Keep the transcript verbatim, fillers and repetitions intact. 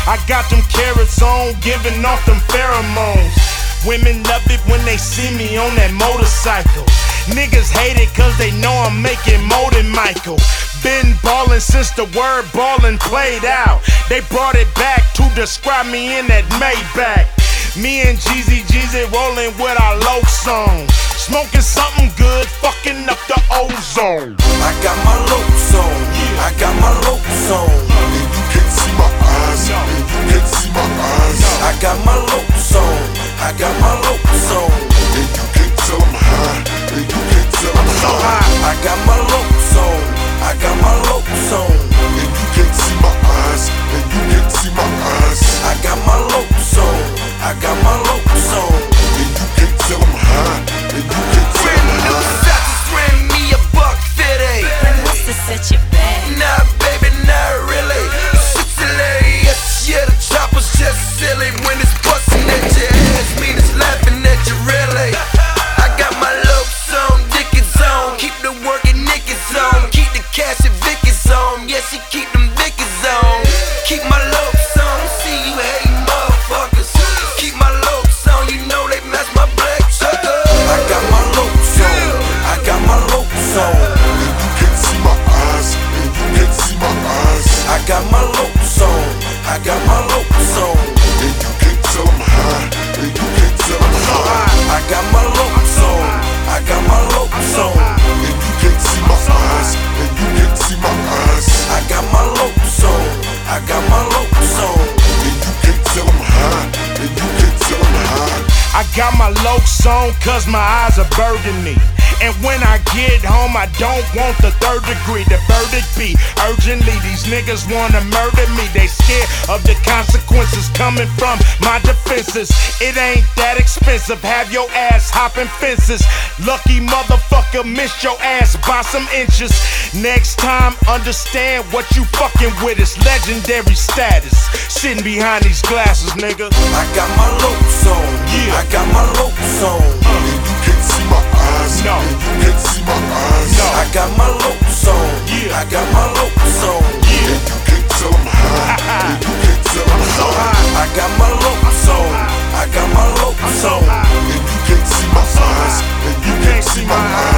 I got them carrots on, giving off them pheromones. Women love it when they see me on that motorcycle. Niggas hate it cause they know I'm making more than Michael. Been ballin' since the word ballin' played out. They brought it back to describe me in that Maybach. Me and Jeezy Jeezy rollin' with our low song. Smoking something good, fucking up the ozone. I got my lopes on, I got my lopes on. And you can't see my eyes, and you can't see my eyes. I got my lopes on, I got my lopes on. And you can't tell I'm high, and you can't tell I'm so high. I got my lopes on, I got my lopes on. And you can't see my eyes, and you can't see my eyes. I got my lopes on, I got my lopes on. And you can't tell I'm high, and you can't tell I'm high. Set you back. Nah, baby, not really. Shit's hilarious. Yeah, the chopper's just silly when it's busting at your ass. Mean it's laughing at you, really. I got my lopes on, Dickies on. Keep the working niggas on. Keep the cash and Vickies on. Yeah, she keep them Vickies on. Keep my lopes on. See you hating motherfuckers. Keep my lopes on. You know they match my black sugar. I got my lopes on. I got my lopes on. I got my lopes on, I got my lopes on. And you can't tell I'm high, and you can't tell I'm high. I got my lopes on, I got my lopes on. And you can't see my eyes, and you can't see my eyes. I got my lopes on, I got my lopes on. And you can't tell I'm high, and you can't tell I'm high. I got my lopes on cause my eyes are burgundy. And when I get home, I don't want the third degree. The verdict be urgently, these niggas wanna murder me. They scared of the consequences coming from my defenses. It ain't that expensive, have your ass hopping fences. Lucky motherfucker, missed your ass by some inches. Next time, understand what you fucking with is legendary status. Sitting behind these glasses, nigga. I got my lopes on, yeah. I got my lopes on. uh. And you can't see my eyes, no. You can't see my eyes. No. I got my lopes on, yeah. I got my lopes on. Yeah. And you can't tell I'm high, and you can't tell I'm so high. high. I got my lopes on, I got my lopes so on. And you can't see my eyes, and you can't see my eyes.